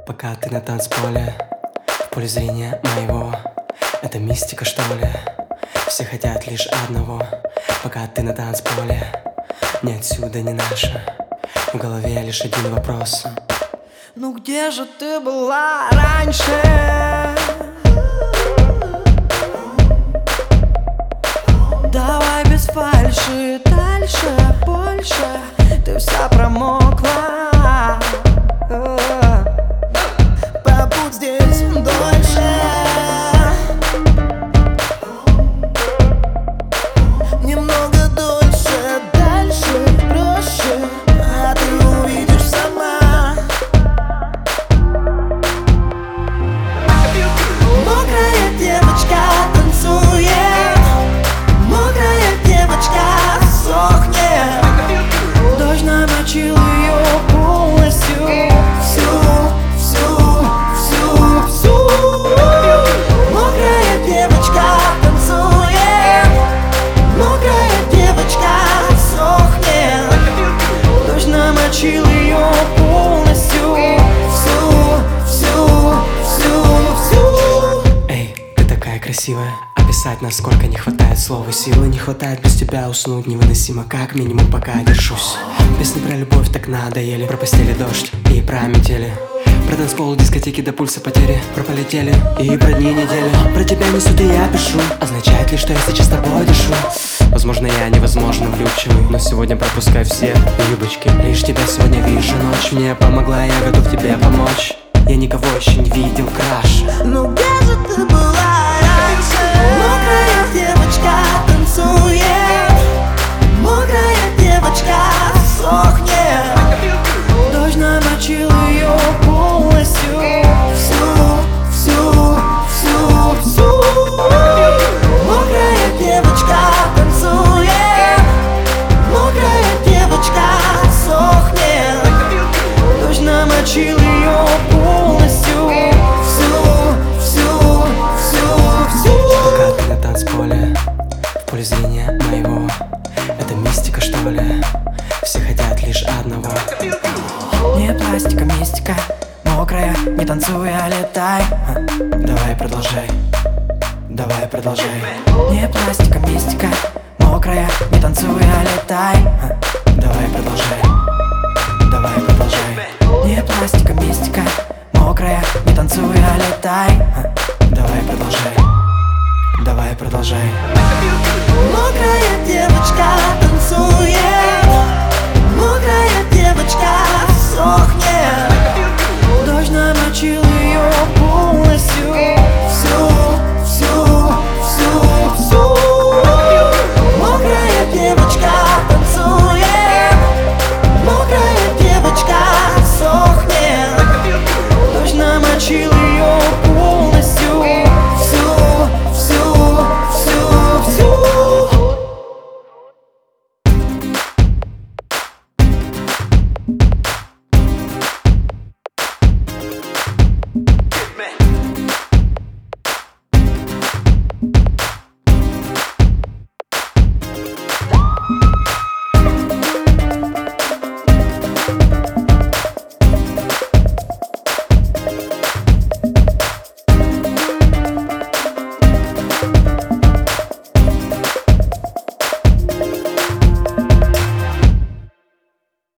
Пока ты на танцполе, в поле зрения моего. Это мистика, что ли? Все хотят лишь одного. Пока ты на танцполе, ни отсюда, ни наше. В голове лишь один вопрос: ну где же ты была раньше? Давай без фальши, дальше, больше. Ты вся промокла. Побудь здесь дольше. Немного дольше, дальше, проще. А ты увидишь сама. Мокрая девочка танцует. Мокрая девочка сохнет. Дождь намочил ее полностью. Всю. Мокрая девочка танцует. Мокрая девочка сохнет. Дождь намочил ее полностью. Всю. Эй, ты такая красивая. Описать, насколько не хватает слов и силы. Не хватает без тебя уснуть невыносимо. Как минимум пока держусь. Песни про любовь так надоели. Про постели дождь и про метели. Про танцпол, дискотеки до пульса потери. Про полетели и про дни недели. Про тебя несут и я пишу. Означает ли, что я сейчас с тобой дышу? Возможно, я невозможно влюбчивый, но сегодня пропускай все юбочки. Лишь тебя сегодня вижу, ночь мне помогла, я готов тебе помочь. Я никого еще не видел краше. Ну где же ты была раньше? Мокрая девочка танцует. Мокрая девочка сохнет. Дождь намочил ее полностью. Всю. Мокрая девочка танцует. Мокрая девочка сохнет. Дождь намочил ее полностью. Пока ты на танцполе, в поле зрения моего. Это мистика, что ли? Все хотят лишь одного. Не пластика, мистика. Мокрая, не танцуй, а летай. Давай продолжай. Не пластика, мистика. Мокрая, не танцуй, а летай. Давай продолжай. Не пластика, мистика. Мокрая, не танцуй, а летай. Давай продолжай. Мокрая девочка танцует. Мокрая девочка сохнет. Дождь намочил ее.